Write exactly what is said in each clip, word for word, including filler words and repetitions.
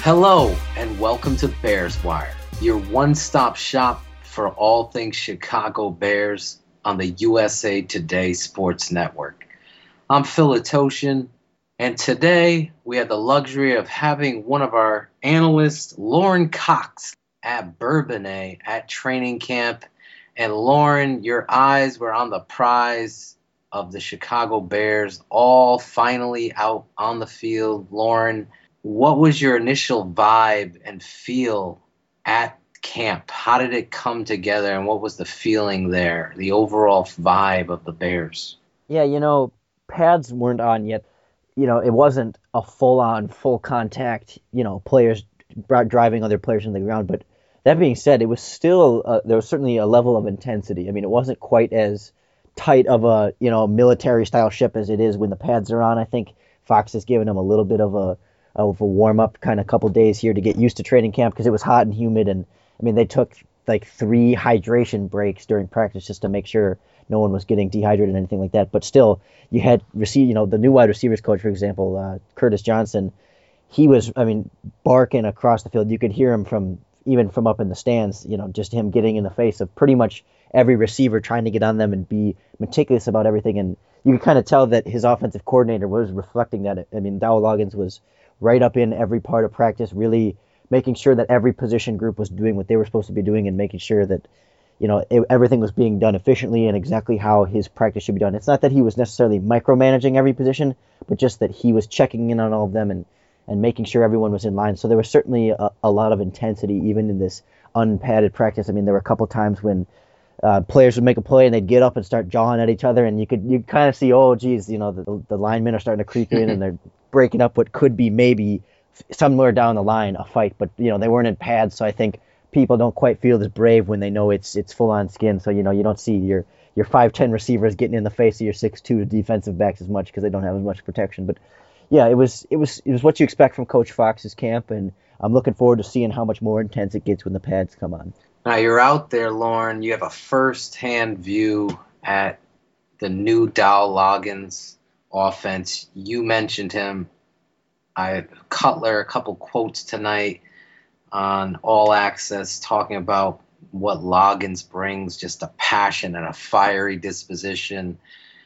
Hello and welcome to Bears Wire, your one-stop shop for all things Chicago Bears on the U S A Today Sports Network. I'm Phil Atoshin, and today we have the luxury of having one of our analysts, Lauren Cox, at Bourbonnais at training camp. And Lauren, your eyes were on the prize of the Chicago Bears, all finally out on the field. Lauren, what was your initial vibe and feel at camp? How did it come together, and what was the feeling there, the overall vibe of the Bears? Yeah, you know, pads weren't on yet. You know, it wasn't a full-on, full-contact, you know, players driving other players into the ground. But that being said, it was still, uh, there was certainly a level of intensity. I mean, it wasn't quite as tight of a, you know, military-style ship as it is when the pads are on. I think Fox has given them a little bit of a of a warm-up kind of couple days here to get used to training camp because it was hot and humid. And, I mean, they took like three hydration breaks during practice just to make sure no one was getting dehydrated or anything like that. But still, you had receive, you know, the new wide receivers coach, for example, uh, Curtis Johnson. He was, I mean, barking across the field. You could hear him from even from up in the stands. You know, just him getting in the face of pretty much every receiver, trying to get on them and be meticulous about everything. And you could kind of tell that his offensive coordinator was reflecting that. I mean, Dowell Loggins was right up in every part of practice, really making sure that every position group was doing what they were supposed to be doing and making sure that, you know, it, everything was being done efficiently and exactly how his practice should be done. It's not that he was necessarily micromanaging every position, but just that he was checking in on all of them and, and making sure everyone was in line. So there was certainly a, a lot of intensity even in this unpadded practice. I mean, there were a couple times when uh, players would make a play and they'd get up and start jawing at each other, and you could you kind of see, oh, geez, you know, the, the linemen are starting to creep in and they're breaking up what could be maybe somewhere down the line a fight. But, you know, they weren't in pads, so I think people don't quite feel as brave when they know it's it's full-on skin. So, you know, you don't see your your five ten receivers getting in the face of your six two defensive backs as much because they don't have as much protection. But, yeah, it was it was it was what you expect from Coach Fox's camp, and I'm looking forward to seeing how much more intense it gets when the pads come on. Now, you're out there, Lauren. You have a first-hand view at the new Dowell Loggins offense. You mentioned him. I Cutler, a couple quotes tonight on All Access talking about what Loggins brings, just a passion and a fiery disposition.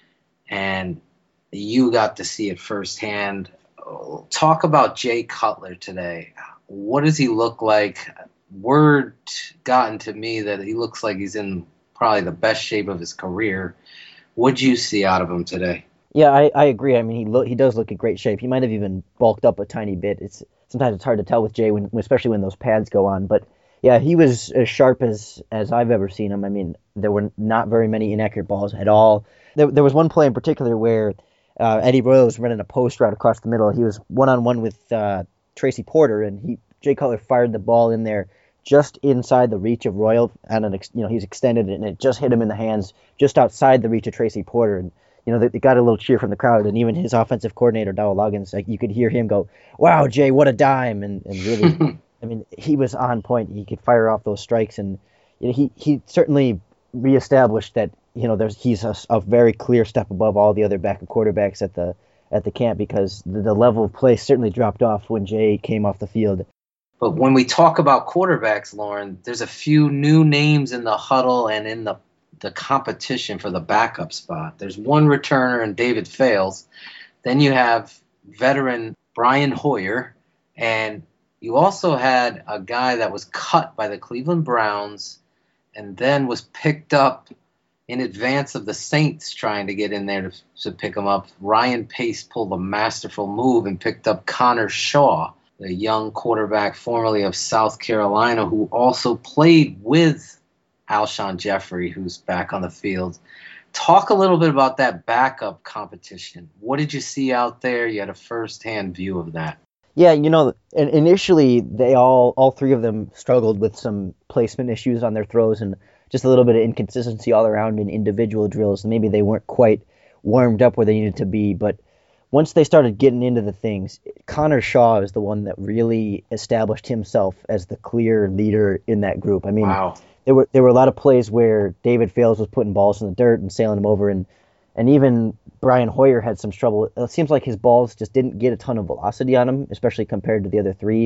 And you got to see it firsthand. Talk about Jay Cutler today. What does he look like? Word gotten to me that he looks like he's in probably the best shape of his career. What'd you see out of him today? Yeah, I, I agree. I mean, he lo- he does look in great shape. He might have even bulked up a tiny bit. It's sometimes it's hard to tell with Jay, when, especially when those pads go on. But yeah, he was as sharp as, as I've ever seen him. I mean, there were not very many inaccurate balls at all. There, there was one play in particular where uh, Eddie Royal was running a post route across the middle. He was one on one with uh, Tracy Porter, and he Jay Cutler fired the ball in there just inside the reach of Royal, and an ex- you know he's extended it, and it just hit him in the hands, just outside the reach of Tracy Porter. And you know, they, they got a little cheer from the crowd, and even his offensive coordinator, Dowell Loggins, like, you could hear him go, "Wow, Jay, what a dime!" And and really, I mean, he was on point. He could fire off those strikes, and you know, he he certainly reestablished that, you know, there's he's a, a very clear step above all the other backup quarterbacks at the at the camp, because the, the level of play certainly dropped off when Jay came off the field. But when we talk about quarterbacks, Lauren, there's a few new names in the huddle and in the the competition for the backup spot. There's one returner in David Fales. Then you have veteran Brian Hoyer. And you also had a guy that was cut by the Cleveland Browns and then was picked up in advance of the Saints trying to get in there to, to pick him up. Ryan Pace pulled a masterful move and picked up Connor Shaw, the young quarterback formerly of South Carolina, who also played with Alshon Jeffrey, who's back on the field. Talk a little bit about that backup competition. What did you see out there? You had a first-hand view of that. Yeah, you know, initially they all, all three of them struggled with some placement issues on their throws and just a little bit of inconsistency all around in individual drills. Maybe they weren't quite warmed up where they needed to be, but once they started getting into the things, Connor Shaw is the one that really established himself as the clear leader in that group. I mean, wow. There were there were a lot of plays where David Fales was putting balls in the dirt and sailing them over, and and even Brian Hoyer had some trouble. It seems like his balls just didn't get a ton of velocity on him, especially compared to the other three.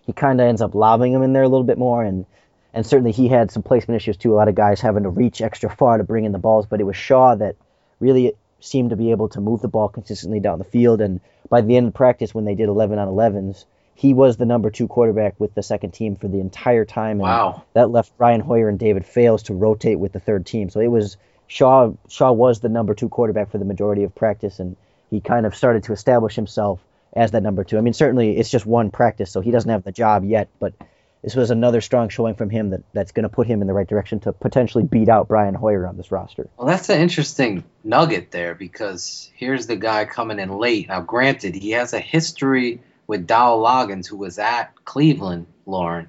he kind of ends up lobbing him in there a little bit more, and and certainly he had some placement issues too. A lot of guys having to reach extra far to bring in the balls, but it was Shaw that really seemed to be able to move the ball consistently down the field. And by the end of practice, when they did eleven on elevens, he was the number two quarterback with the second team for the entire time, and Wow. that left Brian Hoyer and David Fales to rotate with the third team. So it was Shaw. Shaw was the number two quarterback for the majority of practice, and he kind of started to establish himself as that number two. I mean, certainly it's just one practice, so he doesn't have the job yet, but this was another strong showing from him that, that's going to put him in the right direction to potentially beat out Brian Hoyer on this roster. Well, that's an interesting nugget there because here's the guy coming in late. Now, granted, he has a history with Dowell Loggins, who was at Cleveland, Lauren.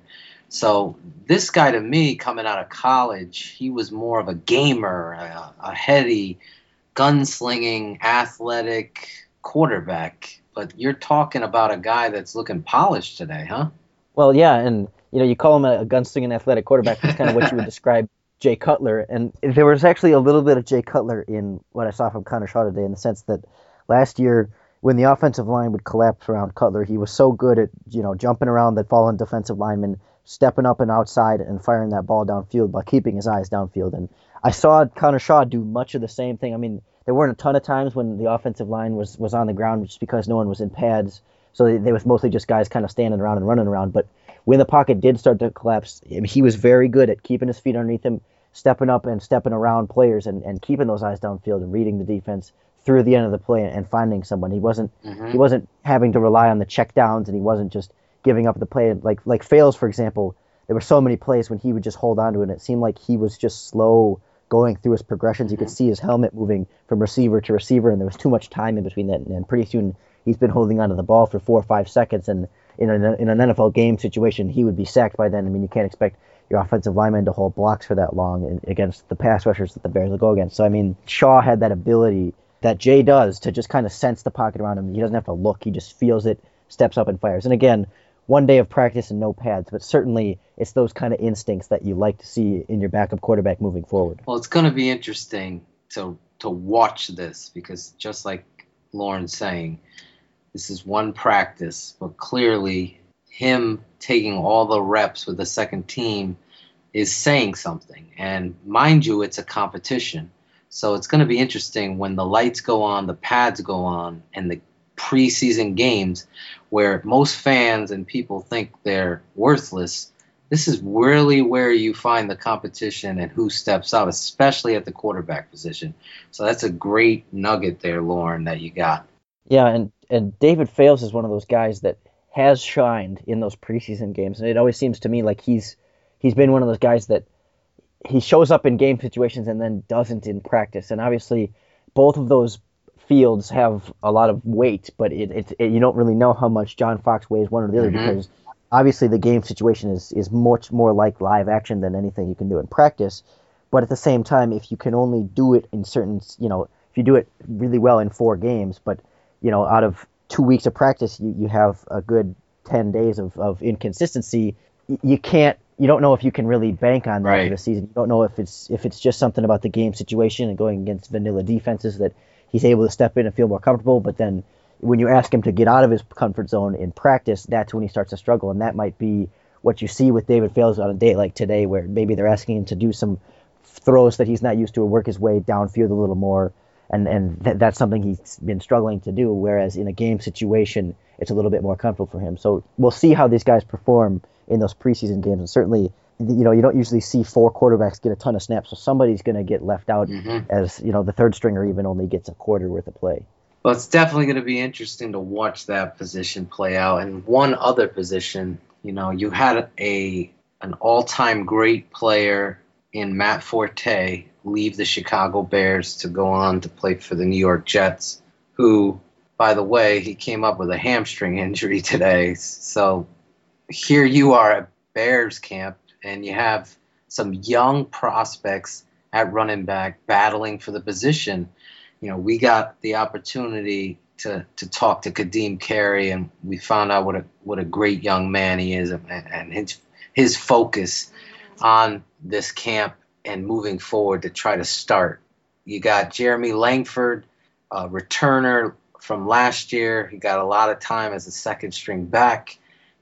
So this guy, to me, coming out of college, he was more of a gamer, a, a heady, gunslinging, athletic quarterback. But you're talking about a guy that's looking polished today, huh? Well, yeah, and you know, you call him a, a gunslinging athletic quarterback. That's kind of what you would describe Jay Cutler. And there was actually a little bit of Jay Cutler in what I saw from Connor Shaw today, in the sense that last year, when the offensive line would collapse around Cutler, he was so good at, you know, jumping around that fallen defensive lineman, stepping up and outside and firing that ball downfield while keeping his eyes downfield. And I saw Connor Shaw do much of the same thing. I mean, there weren't a ton of times when the offensive line was, was on the ground just because no one was in pads. So they, they was mostly just guys kind of standing around and running around. But when the pocket did start to collapse, I mean, he was very good at keeping his feet underneath him, stepping up and stepping around players and, and keeping those eyes downfield and reading the defense through the end of the play and finding someone. He wasn't mm-hmm. he wasn't having to rely on the check downs, and he wasn't just giving up the play. Like like Fales, for example, there were so many plays when he would just hold on to it, and it seemed like he was just slow going through his progressions. Mm-hmm. You could see his helmet moving from receiver to receiver, and there was too much time in between that, and pretty soon he's been holding onto the ball for four or five seconds, and in, a, in an N F L game situation, he would be sacked by then. I mean, you can't expect your offensive lineman to hold blocks for that long against the pass rushers that the Bears will go against. So, I mean, Shaw had that ability that Jay does to just kind of sense the pocket around him. He doesn't have to look. He just feels it, steps up, and fires. And again, one day of practice and no pads, but certainly it's those kind of instincts that you like to see in your backup quarterback moving forward. Well, it's going to be interesting to to watch this because just like Lauren's saying, this is one practice, but clearly him taking all the reps with the second team is saying something. And mind you, it's a competition. So it's going to be interesting when the lights go on, the pads go on, and the preseason games where most fans and people think they're worthless. This is really where you find the competition and who steps up, especially at the quarterback position. So that's a great nugget there, Lauren, that you got. Yeah, and, and David Fales is one of those guys that has shined in those preseason games. And it always seems to me like he's he's been one of those guys that he shows up in game situations and then doesn't in practice. And obviously, both of those fields have a lot of weight, but it, it, it you don't really know how much John Fox weighs one or the other mm-hmm. because obviously the game situation is, is much more like live action than anything you can do in practice. But at the same time, if you can only do it in certain, you know, if you do it really well in four games, but, you know, out of two weeks of practice, you, you have a good ten days of, of inconsistency, you can't, you don't know if you can really bank on that right. for the season. You don't know if it's if it's just something about the game situation and going against vanilla defenses that he's able to step in and feel more comfortable. But then when you ask him to get out of his comfort zone in practice, that's when he starts to struggle. And that might be what you see with David Fales on a day like today, where maybe they're asking him to do some throws that he's not used to or work his way downfield a little more. And and th- that's something he's been struggling to do, whereas in a game situation, it's a little bit more comfortable for him. So we'll see how these guys perform in those preseason games. And certainly, you know, you don't usually see four quarterbacks get a ton of snaps, so somebody's going to get left out mm-hmm. as, you know, the third stringer even only gets a quarter worth of play. Well, it's definitely going to be interesting to watch that position play out. And one other position, you know, you had a an all-time great player in Matt Forte leave the Chicago Bears to go on to play for the New York Jets, who, by the way, he came up with a hamstring injury today. So here you are at Bears camp, and you have some young prospects at running back battling for the position. You know, we got the opportunity to to talk to Kadeem Carey, and we found out what a what a great young man he is, and, and his his focus on this camp and moving forward to try to start. You got Jeremy Langford, a returner from last year. He got a lot of time as a second string back.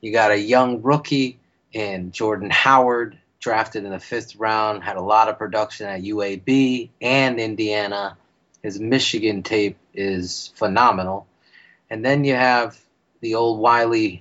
You got a young rookie in Jordan Howard, drafted in the fifth round, had a lot of production at U A B and Indiana. His Michigan tape is phenomenal. And then you have the old wily,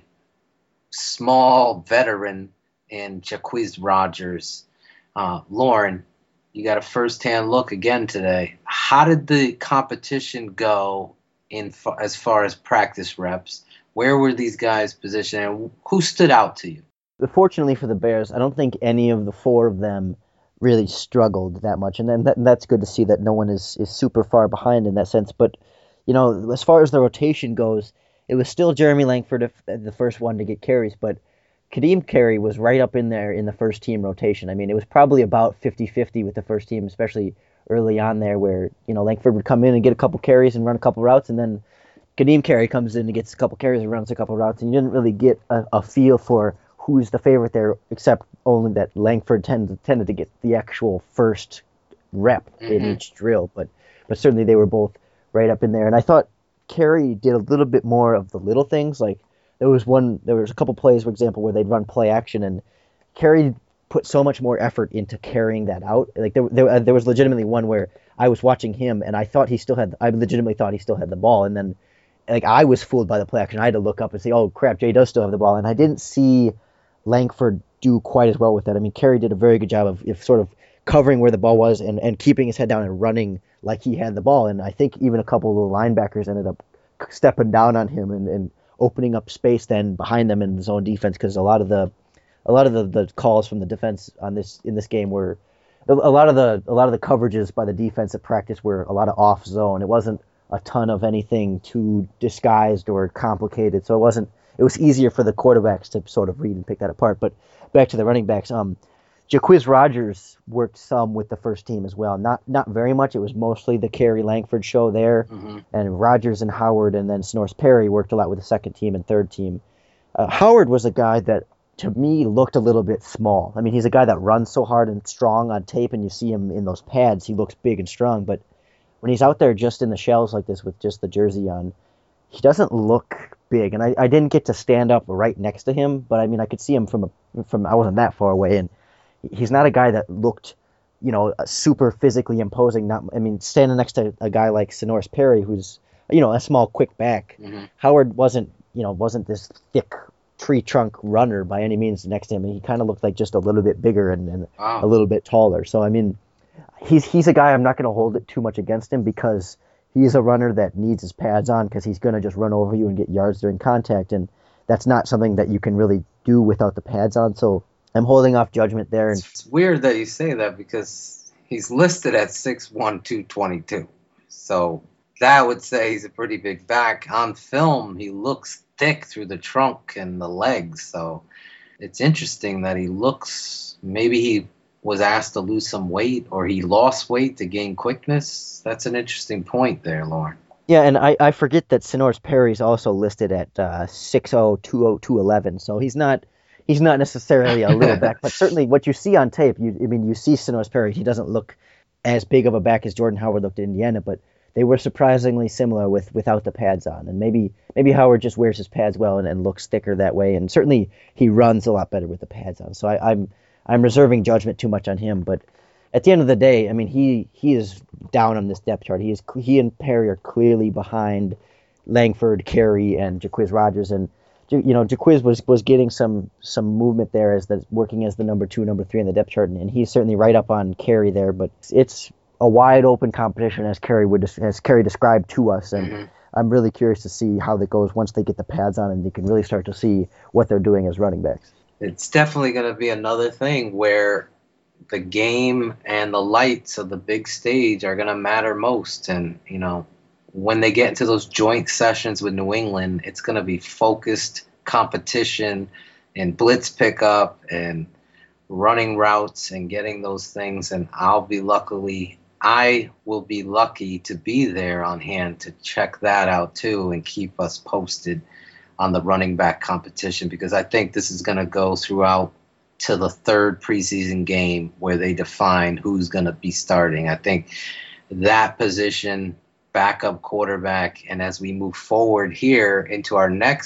small veteran in Jacquizz Rodgers. Uh, Lauren, you got a first-hand look again today. How did the competition go in fa- as far as practice reps? Where were these guys positioned, and who stood out to you? Fortunately for the Bears, I don't think any of the four of them really struggled that much, and then that, and that's good to see that no one is, is super far behind in that sense. But you know, as far as the rotation goes, it was still Jeremy Langford, the first one to get carries, but Kadeem Carey was right up in there in the first team rotation. I mean, it was probably about fifty-fifty with the first team, especially early on there, where you know Langford would come in and get a couple carries and run a couple routes, and then Kadeem Carey comes in and gets a couple carries and runs a couple routes, and you didn't really get a, a feel for who's the favorite there, except only that Langford tended tended to get the actual first rep mm-hmm. in each drill. But but certainly they were both right up in there, and I thought Carey did a little bit more of the little things. Like there was one, there was a couple plays, for example, where they'd run play action, and Carey put so much more effort into carrying that out. Like there, there, uh, there was legitimately one where I was watching him, and I thought he still had, I legitimately thought he still had the ball, and then like I was fooled by the play action. I had to look up and say, oh crap, Jay does still have the ball, and I didn't see Langford do quite as well with that. I mean, Carey did a very good job of, of sort of covering where the ball was and, and keeping his head down and running like he had the ball. And I think even a couple of the linebackers ended up stepping down on him and, and opening up space then behind them in the zone defense, because a lot of the a lot of the, the calls from the defense on this in this game were a lot of the a lot of the coverages by the defense at practice were a lot of off zone. It wasn't a ton of anything too disguised or complicated, so it wasn't it was easier for the quarterbacks to sort of read and pick that apart. But back to the running backs, um, Jacquizz Rodgers worked some with the first team as well. Not not very much. It was mostly the Carey Langford show there, mm-hmm. and Rodgers and Howard and then Snorris Perry worked a lot with the second team and third team. Uh, Howard was a guy that, to me, looked a little bit small. I mean, he's a guy that runs so hard and strong on tape, and you see him in those pads. He looks big and strong, but when he's out there just in the shells like this with just the jersey on, he doesn't look big. And I, I didn't get to stand up right next to him, but I mean, I could see him from a, from I wasn't that far away, and he's not a guy that looked, you know, super physically imposing. Not, I mean, standing next to a guy like Snorris Perry, who's, you know, a small, quick back. Mm-hmm. Howard wasn't, you know, wasn't this thick tree trunk runner by any means next to him. He kind of looked like just a little bit bigger and, and wow. a little bit taller. So I mean, he's he's a guy I'm not going to hold it too much against him, because he's a runner that needs his pads on, because he's going to just run over you and get yards during contact, and that's not something that you can really do without the pads on. So I'm holding off judgment there. And it's weird that you say that, because he's listed at six one, two twenty-two. So that would say he's a pretty big back. On film, he looks thick through the trunk and the legs. So it's interesting that he looks, maybe he was asked to lose some weight, or he lost weight to gain quickness. That's an interesting point there, Lauren. Yeah, and I, I forget that Snorris Perry's also listed at uh, six oh, two oh, two eleven. So he's not... He's not necessarily a little back, but certainly what you see on tape, you, I mean, you see Snorris Perry. He doesn't look as big of a back as Jordan Howard looked at Indiana, but they were surprisingly similar with without the pads on. And maybe maybe Howard just wears his pads well and, and looks thicker that way. And certainly he runs a lot better with the pads on. So I, I'm I'm reserving judgment too much on him. But at the end of the day, I mean, he he is down on this depth chart. He is he and Perry are clearly behind Langford, Carey, and Jacquizz Rodgers. And you know, Jacquizz was, was getting some some movement there as the working as the number two, number three in the depth chart, and, and he's certainly right up on Carey there. But it's a wide open competition, as Carey would as Carey described to us, and mm-hmm. I'm really curious to see how that goes once they get the pads on and they can really start to see what they're doing as running backs. It's definitely going to be another thing where the game and the lights of the big stage are going to matter most, and you know, when they get into those joint sessions with New England, it's going to be focused competition and blitz pickup and running routes and getting those things. And I'll be luckily, I will be lucky to be there on hand to check that out too and keep us posted on the running back competition, because I think this is going to go throughout to the third preseason game where they define who's going to be starting. I think that position, backup quarterback, and as we move forward here into our next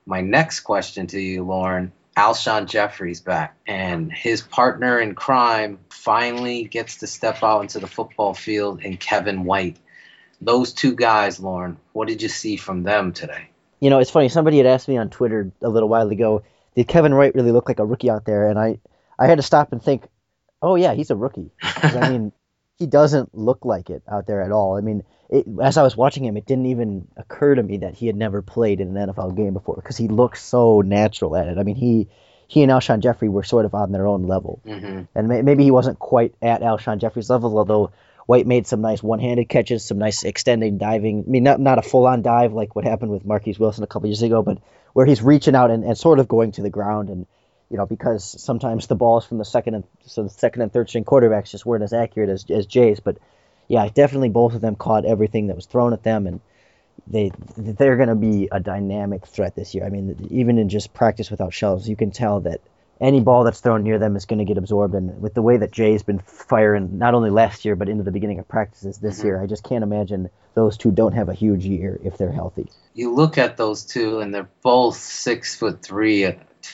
My next question to you, Lauren, Alshon Jeffrey's back, and his partner in crime finally gets to step out into the football field in Kevin White. Those two guys, Lauren, what did you see from them today? You know, it's funny. Somebody had asked me on Twitter a little while ago, did Kevin White really look like a rookie out there? And I, I had to stop and think, oh, yeah, he's a rookie. 'Cause, I mean, he doesn't look like it out there at all. I mean, it, as I was watching him, it didn't even occur to me that he had never played in an N F L game before because he looks so natural at it. I mean, he he and Alshon Jeffrey were sort of on their own level. Mm-hmm. And may, maybe he wasn't quite at Alshon Jeffrey's level, although White made some nice one-handed catches, some nice extending diving. I mean, not not a full-on dive like what happened with Marquise Wilson a couple years ago, but where he's reaching out and, and sort of going to the ground. And, you know, because sometimes the balls from the second and so the second and third string quarterbacks just weren't as accurate as, as Jay's. But, yeah, definitely both of them caught everything that was thrown at them, and they, they're going to be a dynamic threat this year. I mean, even in just practice without shells, you can tell that any ball that's thrown near them is going to get absorbed. And with the way that Jay's been firing, not only last year, but into the beginning of practices this mm-hmm. year, I just can't imagine those two don't have a huge year if they're healthy. You look at those two, and they're both six foot three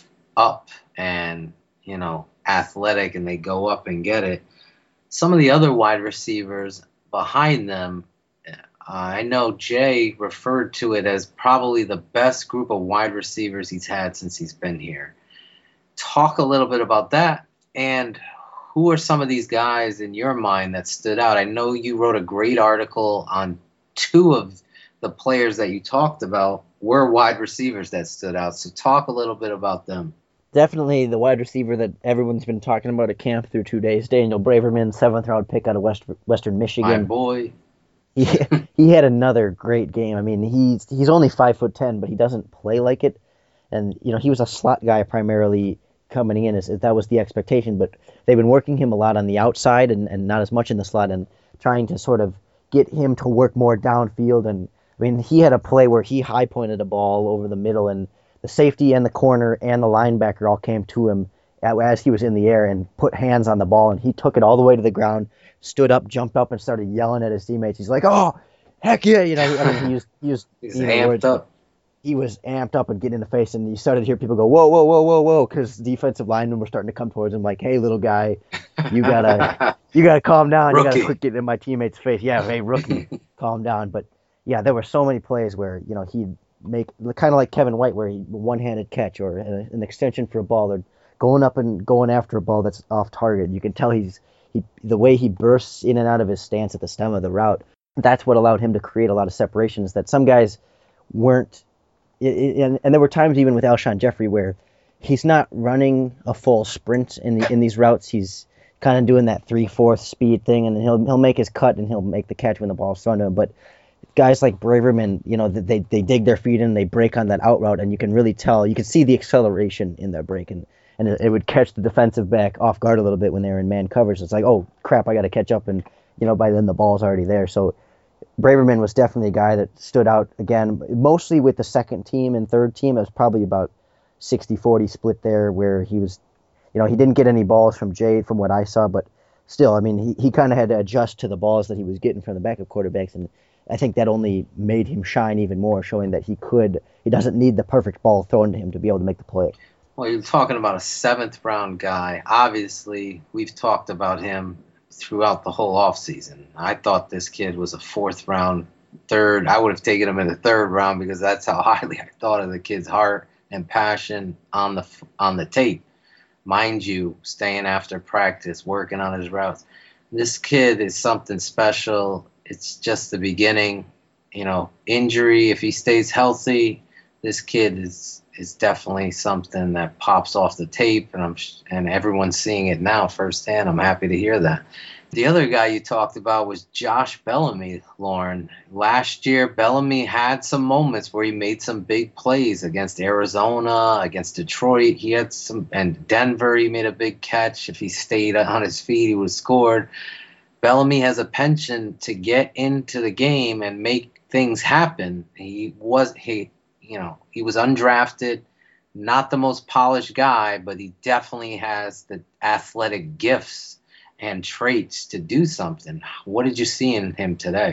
up and, you know, athletic, and they go up and get it. Some of the other wide receivers behind them, uh, I know Jay referred to it as probably the best group of wide receivers he's had since he's been here. Talk a little bit about that, and who are some of these guys in your mind that stood out? I know you wrote a great article on two of the players that you talked about were wide receivers that stood out, so talk a little bit about them. Definitely the wide receiver that everyone's been talking about at camp through two days, Daniel Braverman, seventh round pick out of West, Western Michigan. My boy. he, he had another great game. I mean, he's he's only five foot ten, but he doesn't play like it, and you know he was a slot guy primarily coming in, as that was the expectation, but they've been working him a lot on the outside and, and not as much in the slot, and trying to sort of get him to work more downfield. And I mean, he had a play where he high pointed a ball over the middle, and the safety and the corner and the linebacker all came to him as he was in the air and put hands on the ball, and he took it all the way to the ground, stood up, jumped up, and started yelling at his teammates. He's like, "Oh, heck yeah!" You know, I mean, he used he used He's amped words. up. He was amped up and getting in the face, and you started to hear people go, whoa, whoa, whoa, whoa, whoa, because defensive linemen were starting to come towards him like, hey, little guy, you gotta you gotta calm down. Rookie. You gotta quit getting in my teammate's face. Yeah, hey, rookie, calm down. But, yeah, there were so many plays where, you know, he'd make, kind of like Kevin White, where he one-handed catch or an extension for a ball or going up and going after a ball that's off target. You can tell he's he the way he bursts in and out of his stance at the stem of the route, that's what allowed him to create a lot of separations that some guys weren't. It, it, and, and there were times even with Alshon Jeffrey where he's not running a full sprint in the, in these routes. He's kind of doing that three-fourths speed thing, and he'll he'll make his cut and he'll make the catch when the ball's thrown to him. But guys like Braverman, you know, they they dig their feet in, they break on that out route, and you can really tell, you can see the acceleration in their break, and, and it, it would catch the defensive back off guard a little bit when they're in man coverage. It's like, oh crap, I got to catch up, and you know, by then the ball's already there. So Braverman was definitely a guy that stood out, again, mostly with the second team and third team. It was probably about sixty forty split there, where he was, you know, he didn't get any balls from Jade from what I saw, but still, I mean, he, he kind of had to adjust to the balls that he was getting from the backup quarterbacks, and I think that only made him shine even more, showing that he could, he doesn't need the perfect ball thrown to him to be able to make the play. Well, you're talking about a seventh round guy. Obviously, we've talked about him throughout the whole offseason. I thought this kid was a fourth round, third. I would have taken him in the third round because that's how highly I thought of the kid's heart and passion on the on the tape. Mind you, staying after practice, working on his routes. This kid is something special. It's just the beginning. You know, injury, if he stays healthy, this kid is is definitely something that pops off the tape, and I'm and everyone's seeing it now firsthand. I'm happy to hear that. The other guy you talked about was Josh Bellamy, Lauren. Last year, Bellamy had some moments where he made some big plays against Arizona, against Detroit. He had some, and Denver, he made a big catch. If he stayed on his feet, he would have scored. Bellamy has a penchant to get into the game and make things happen. He was he, you know, he was undrafted, not the most polished guy, but he definitely has the athletic gifts and traits to do something. What did you see in him today?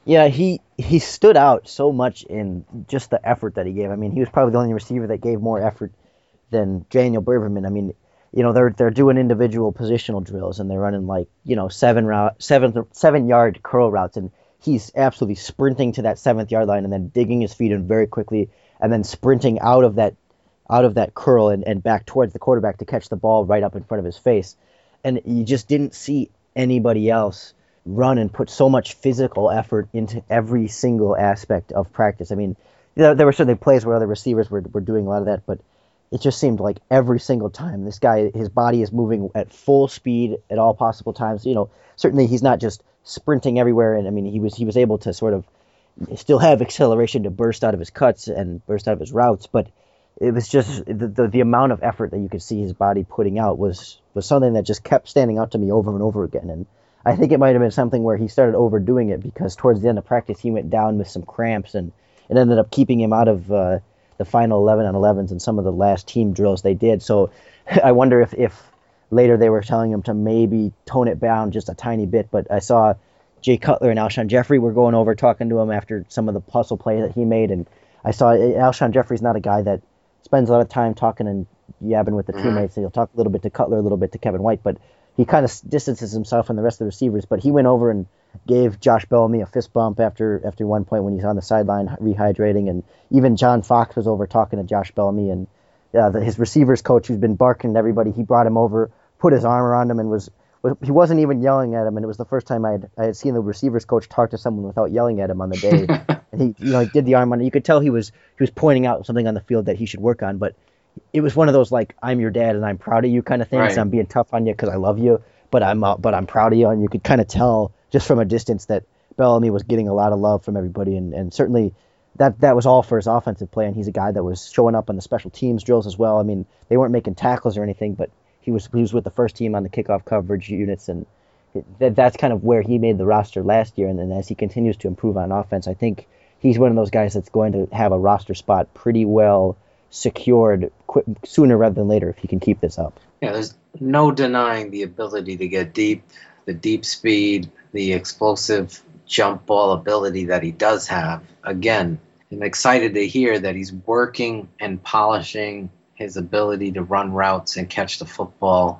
Yeah, he he stood out so much in just the effort that he gave. I mean, he was probably the only receiver that gave more effort than Daniel Braverman. I mean, you know, they're they're doing individual positional drills and they're running like, you know, seven route seven seven yard curl routes, and he's absolutely sprinting to that seventh yard line and then digging his feet in very quickly and then sprinting out of that out of that curl and, and back towards the quarterback to catch the ball right up in front of his face. And you just didn't see anybody else run and put so much physical effort into every single aspect of practice. I mean, there, there were certainly plays where other receivers were, were doing a lot of that, but it just seemed like every single time this guy, his body is moving at full speed at all possible times. You know, certainly he's not just sprinting everywhere, and I mean, he was he was able to sort of still have acceleration to burst out of his cuts and burst out of his routes, but it was just the, the the amount of effort that you could see his body putting out was was something that just kept standing out to me over and over again. And I think it might have been something where he started overdoing it because towards the end of practice he went down with some cramps, and it ended up keeping him out of uh, the final eleven on elevens and some of the last team drills they did. So I wonder if, if later they were telling him to maybe tone it down just a tiny bit. But I saw Jay Cutler and Alshon Jeffrey were going over talking to him after some of the puzzle play that he made, and I saw Alshon Jeffrey's not a guy that spends a lot of time talking and yabbing with the mm-hmm. teammates. He'll talk a little bit to Cutler, a little bit to Kevin White, but he kind of distances himself from the rest of the receivers. But he went over and gave Josh Bellamy a fist bump after after one point when he's on the sideline rehydrating, and even John Fox was over talking to Josh Bellamy, and uh, the, his receivers coach, who's been barking at everybody, he brought him over, put his arm around him, and was, was he wasn't even yelling at him, and it was the first time I had I had seen the receivers coach talk to someone without yelling at him on the day. And he, you know, he did the arm on it. You could tell he was he was pointing out something on the field that he should work on, but it was one of those like I'm your dad and I'm proud of you kind of things. Right. I'm being tough on you because I love you, but I'm uh, but I'm proud of you, and you could kind of tell just from a distance that Bellamy was getting a lot of love from everybody, and, and certainly that that was all for his offensive play, and he's a guy that was showing up on the special teams drills as well. I mean, they weren't making tackles or anything, but he was he was with the first team on the kickoff coverage units, and that that's kind of where he made the roster last year, and, and as he continues to improve on offense, I think he's one of those guys that's going to have a roster spot pretty well secured qu- sooner rather than later if he can keep this up. Yeah, there's no denying the ability to get deep, the deep speed, the explosive jump ball ability that he does have. Again, I'm excited to hear that he's working and polishing his ability to run routes and catch the football.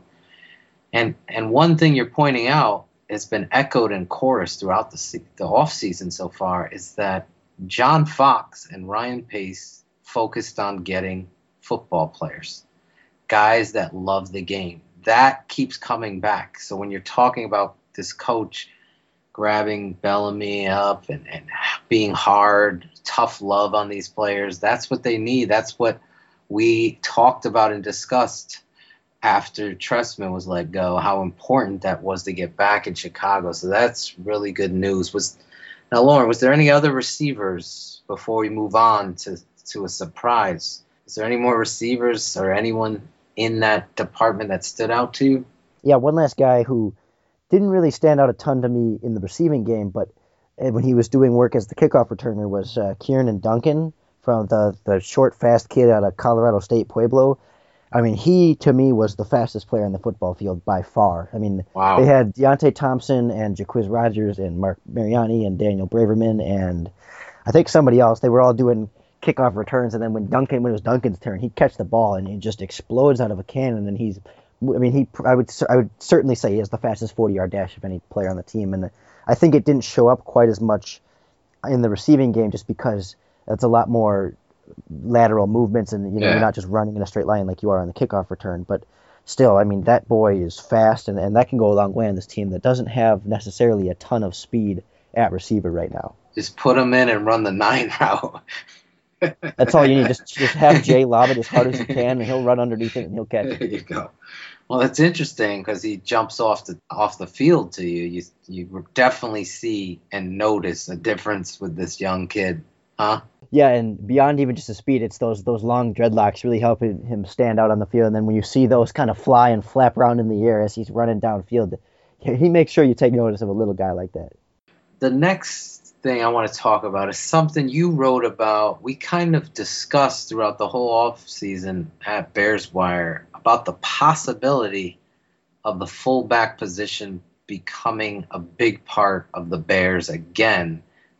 And and one thing you're pointing out has been echoed in chorus throughout the se- the offseason so far is that John Fox and Ryan Pace focused on getting football players, guys that love the game. That keeps coming back. So when you're talking about this coach grabbing Bellamy up and, and being hard, tough love on these players, that's what they need. That's what we talked about and discussed after Trestman was let go, how important that was to get back in Chicago. So that's really good news. Was Now, Lauren, was there any other receivers before we move on to, to a surprise? Is there any more receivers or anyone in that department that stood out to you? Yeah, one last guy who didn't really stand out a ton to me in the receiving game, but when he was doing work as the kickoff returner was uh, Kieran Duncan from the, the short, fast kid out of Colorado State Pueblo. I mean, he, to me, was the fastest player on the football field by far. I mean, wow. They had Deontay Thompson and Jaquiz Rogers and Mark Mariani and Daniel Braverman and I think somebody else. They were all doing kickoff returns, and then when Duncan, when it was Duncan's turn, he'd catch the ball and he just explodes out of a cannon. And he's, I mean, he, I would, I would certainly say he has the fastest forty-yard dash of any player on the team. And I think it didn't show up quite as much in the receiving game, just because that's a lot more lateral movements, and you know, yeah. You're not just running in a straight line like you are on the kickoff return. But still, I mean, that boy is fast, and, and that can go a long way on this team that doesn't have necessarily a ton of speed at receiver right now. Just put him in and run the nine route. That's all you need. Just just have Jay lob it as hard as you can, and he'll run underneath it and he'll catch it. There you go. Well, that's interesting because he jumps off the off the field to you. You you definitely see and notice a difference with this young kid, huh? Yeah, and beyond even just the speed, it's those those long dreadlocks really helping him stand out on the field. And then when you see those kind of fly and flap around in the air as he's running downfield, he makes sure you take notice of a little guy like that. The next thing I want to talk about is something you wrote about. We kind of discussed throughout the whole off season at Bears Wire about the possibility of the fullback position becoming a big part of the Bears again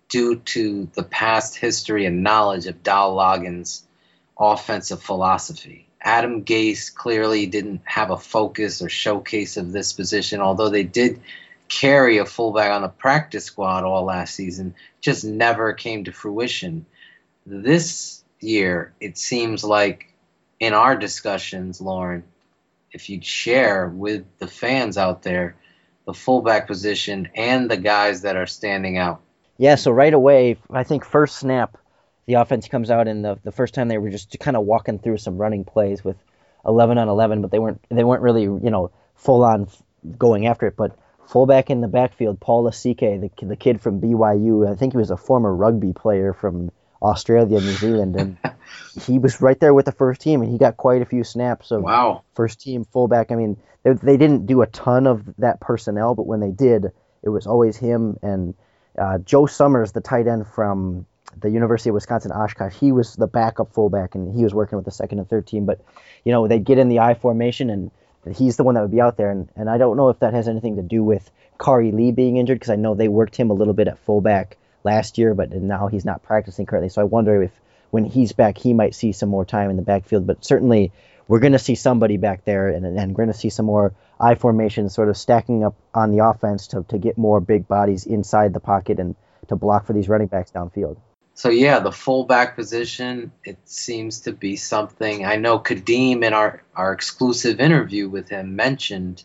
due to the past history and knowledge of Dow Loggins' offensive philosophy. Adam Gase clearly didn't have a focus or showcase of this position, although they did carry a fullback on the practice squad all last season, just never came to fruition. This year, it seems like in our discussions, Lauren, if you'd share with the fans out there the fullback position and the guys that are standing out. Yeah, so right away, I think first snap, the offense comes out, and the the first time they were just kind of walking through some running plays with eleven on eleven, but they weren't they weren't really, you know, full on going after it. But fullback in the backfield, Paul Lasike, the the kid from B Y U, I think he was a former rugby player from Australia, New Zealand, and he was right there with the first team, and he got quite a few snaps of wow. first team fullback. I mean, they, they didn't do a ton of that personnel, but when they did, it was always him. And uh, Joe Summers, the tight end from the University of Wisconsin Oshkosh, he was the backup fullback, and he was working with the second and third team. But, you know, they'd get in the I formation, and he's the one that would be out there. And, and I don't know if that has anything to do with Kari Lee being injured, because I know they worked him a little bit at fullback last year, but now he's not practicing currently. So I wonder if when he's back, he might see some more time in the backfield. But certainly we're going to see somebody back there, and, and we're going to see some more I formations sort of stacking up on the offense to, to get more big bodies inside the pocket and to block for these running backs downfield. So, yeah, the fullback position, it seems to be something. I know Kadeem in our, our exclusive interview with him mentioned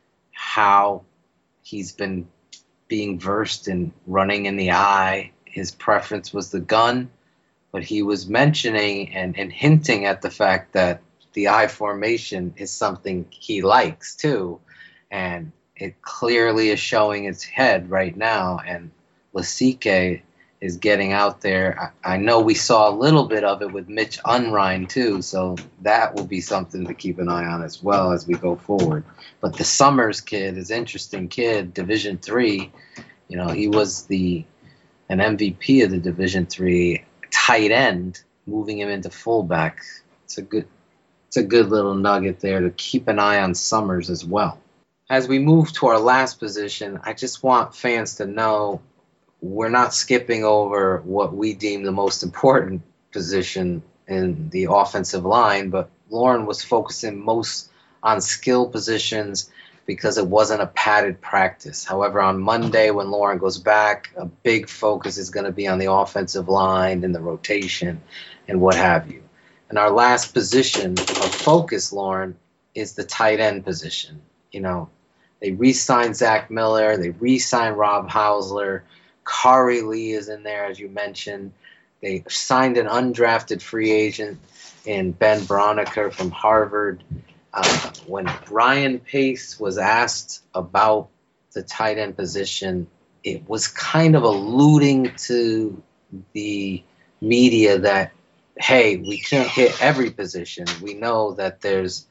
how he's been being versed in running in the eye. His preference was the gun, but he was mentioning and, and hinting at the fact that the I formation is something he likes too, and it clearly is showing its head right now, and Lasike is getting out there. I, I know we saw a little bit of it with Mitch Unrein too, so that will be something to keep an eye on as well as we go forward. But the Summers kid is an interesting kid, Division three. You know, he was the an M V P of the Division three tight end, moving him into fullback. It's a good it's a good little nugget there to keep an eye on Summers as well. As we move to our last position, I just want fans to know we're not skipping over what we deem the most important position in the offensive line, but Lauren was focusing most on skill positions because it wasn't a padded practice. However, on Monday when Lauren goes back, a big focus is going to be on the offensive line and the rotation and what have you. And our last position of focus, Lauren, is the tight end position. You know, they re-signed Zach Miller, they re-signed Rob Hausler, Kari Lee is in there, as you mentioned. They signed an undrafted free agent in Ben Broniker from Harvard. Uh, when Ryan Pace was asked about the tight end position, it was kind of alluding to the media that, hey, we can't hit every position. We know that there's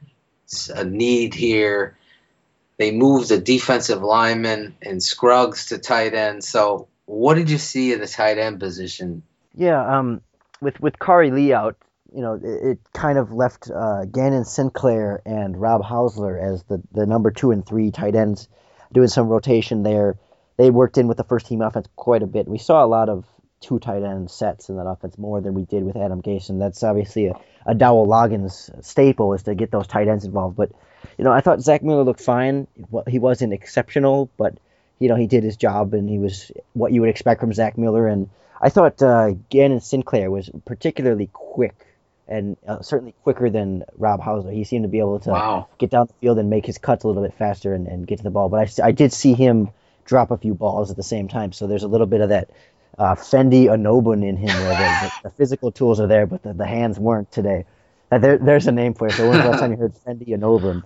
a need here. They moved the defensive lineman and Scruggs to tight end. So what did you see in the tight end position? Yeah, um, with, with Kari Lee out, you know, it, it kind of left uh, Gannon Sinclair and Rob Hausler as the, the number two and three tight ends, doing some rotation there. They worked in with the first team offense quite a bit. We saw a lot of two tight end sets in that offense more than we did with Adam Gase, and that's obviously a, a Dowell Loggins staple is to get those tight ends involved. But, you know, I thought Zach Miller looked fine. He wasn't exceptional, but, you know, he did his job, and he was what you would expect from Zach Miller. And I thought uh, Gannon Sinclair was particularly quick, and uh, certainly quicker than Rob Hausler. He seemed to be able to wow. get down the field and make his cuts a little bit faster and, and get to the ball. But I, I did see him drop a few balls at the same time, so there's a little bit of that uh, Fendi Anobun in him where the, the, the physical tools are there, but the, the hands weren't today. Uh, there, there's a name for it. So when's the last time you heard Fendi Anobun?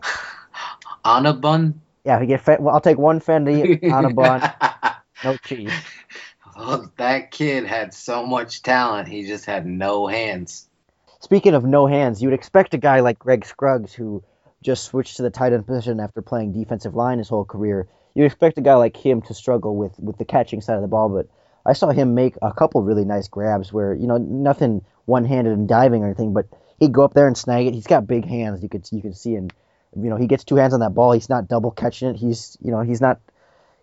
Anabun? Yeah, we get. Well, I'll take one Fendi Anabun, no cheese. Oh, that kid had so much talent. He just had no hands. Speaking of no hands, you'd expect a guy like Greg Scruggs, who just switched to the tight end position after playing defensive line his whole career, you'd expect a guy like him to struggle with, with the catching side of the ball, but I saw him make a couple really nice grabs where, you know, nothing one-handed and diving or anything, but he'd go up there and snag it. He's got big hands, you could you can see, and, you know, he gets two hands on that ball. He's not double catching it. He's, you know, he's not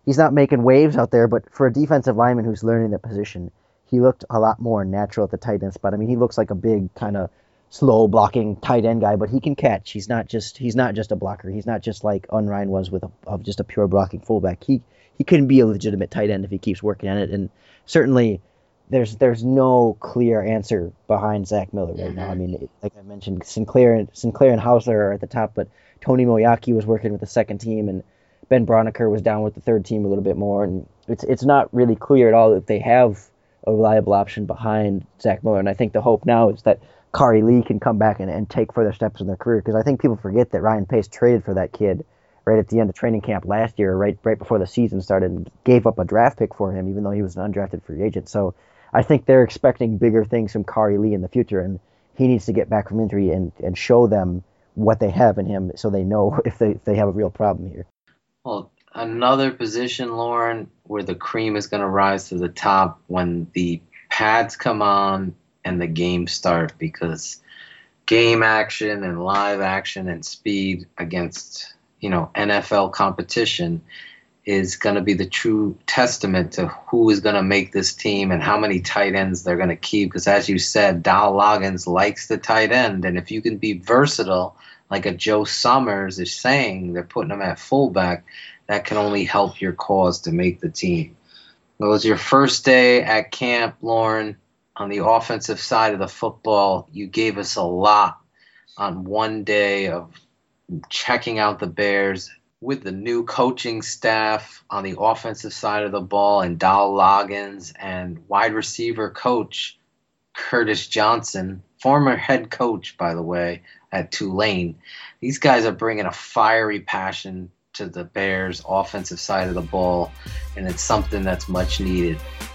he's not making waves out there, but for a defensive lineman who's learning the position, he looked a lot more natural at the tight end spot. I mean, he looks like a big kind of slow blocking tight end guy, but he can catch. He's not just he's not just a blocker. He's not just like Unrein was with a, of just a pure blocking fullback. He he can be a legitimate tight end if he keeps working on it. And certainly, there's there's no clear answer behind Zach Miller right now. I mean, it, like I mentioned, Sinclair and Sinclair and Hausler are at the top, but Tony Moyaki was working with the second team, and Ben Broniker was down with the third team a little bit more. And it's it's not really clear at all if they have a reliable option behind Zach Miller. And I think the hope now is that Kari Lee can come back and, and take further steps in their career, because I think people forget that Ryan Pace traded for that kid right at the end of training camp last year, right right before the season started, and gave up a draft pick for him, even though he was an undrafted free agent. So I think they're expecting bigger things from Kari Lee in the future, and he needs to get back from injury and, and show them what they have in him so they know if they, if they have a real problem here. Well, another position, Lauren, where the cream is going to rise to the top when the pads come on and the games start, because game action and live action and speed against, you know, N F L competition is going to be the true testament to who is going to make this team and how many tight ends they're going to keep. Because as you said, Dowell Loggins likes the tight end, and if you can be versatile, like a Joe Summers is saying, they're putting him at fullback, that can only help your cause to make the team. It was your first day at camp, Lauren. On the offensive side of the football, you gave us a lot on one day of checking out the Bears with the new coaching staff on the offensive side of the ball, and Dowell Loggins and wide receiver coach Curtis Johnson, former head coach, by the way, at Tulane. These guys are bringing a fiery passion to the Bears' offensive side of the ball, and it's something that's much needed.